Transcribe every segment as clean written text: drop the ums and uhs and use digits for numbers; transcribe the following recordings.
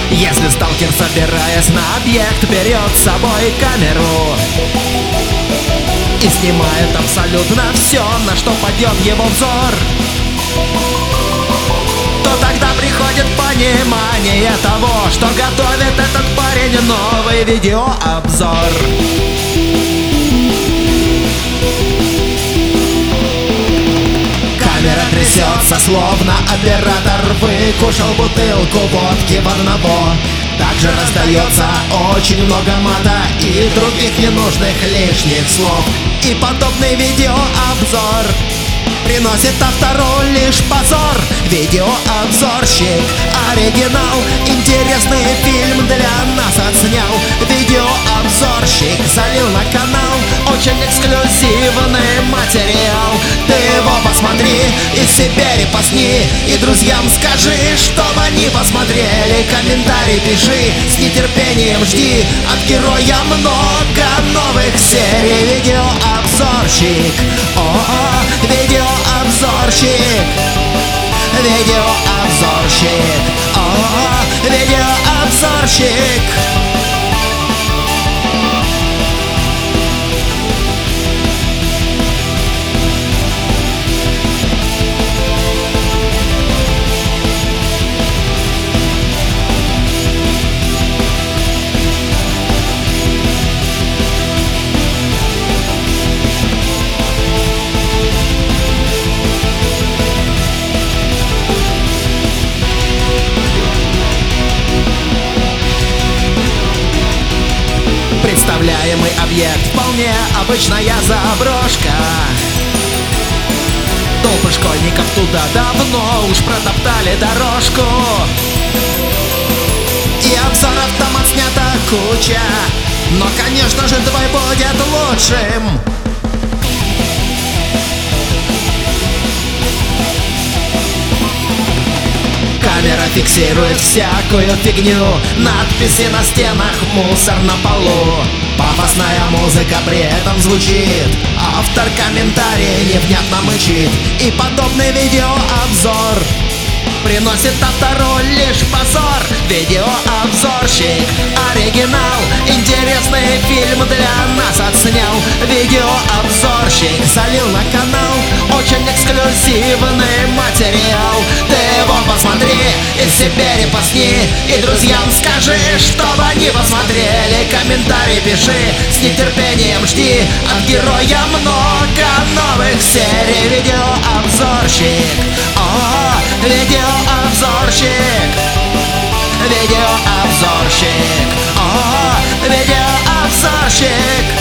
Если сталкер, собираясь на объект, берет с собой камеру и снимает абсолютно все, на что падет его взор, то тогда приходит понимание того, что готовит этот парень новый видеообзор. Камера трясется, словно оператор выкушал бутылку водки в одного. Также раздается очень много мата и других ненужных лишних слов. И подобный видеообзор приносит автору лишь позор. Видеообзорщик, оригинал, интересный фильм для нас отснял. Видеообзорщик залил на канал очень эксклюзивный материал. Ты его посмотри и себе репостни, и друзьям скажи, чтобы они посмотрели. Комментарий пиши, с нетерпением жди, от героя много новых серий. Видеообзорщик, о, видеообзорщик, видеообзорщик, о, видеообзорщик. Представляемый объект вполне обычная заброшка. Толпы школьников туда давно уж протоптали дорожку, и обзоров там отснята куча, но, конечно же, твой будет лучшим. Камера фиксирует всякую фигню, надписи на стенах, мусор на полу. Пафосная музыка при этом звучит, автор комментарий невнятно мычит. И подобный видеообзор приносит автору лишь позор. Видеообзорщик, оригинал, интересный фильм для нас отснял. Видеообзорщик залил на канал очень эксклюзивный материал. Ты его посмотри и себе репостни, и друзьям скажи, чтобы они посмотрели. Комментарий пиши, с нетерпением жди, от героя много новых серий. Видеообзорщик, о, видеообзорщик, видеообзорщик, о, видеообзорщик.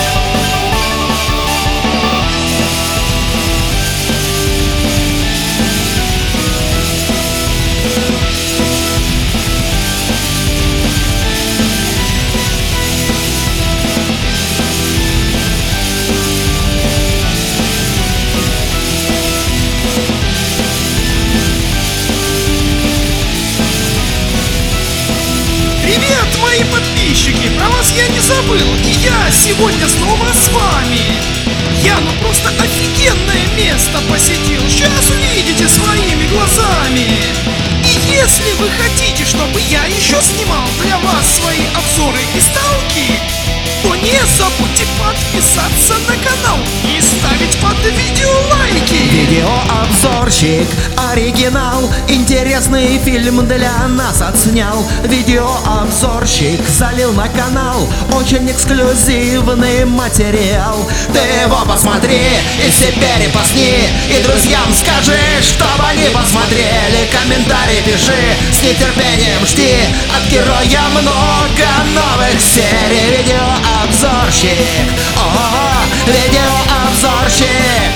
Привет, мои подписчики! Про вас я не забыл, и я сегодня снова с вами. Я просто офигенное место посетил, сейчас увидите своими глазами. И если вы хотите, чтобы я еще снимал для вас свои обзоры и сталки, то не забудьте подписаться на канал и ставить под видео лайки. Видеообзорщик, оригинал, интересный фильм для нас отснял. Видеообзорщик залил на канал очень эксклюзивный материал. Ты его посмотри и себе репостни, и друзьям скажи, чтобы они посмотрели. Комментарий пиши, с нетерпением жди, от героя много новых серий. Видеообзорщик, о, видеообзорщик,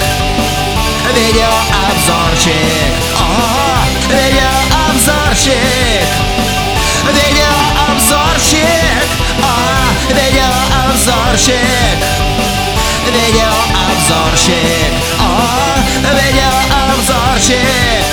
видеообзорщик, о, видеообзорщик, видеообзорщик, о, видеообзорщик, видеообзорщик, о, видеообзорщик.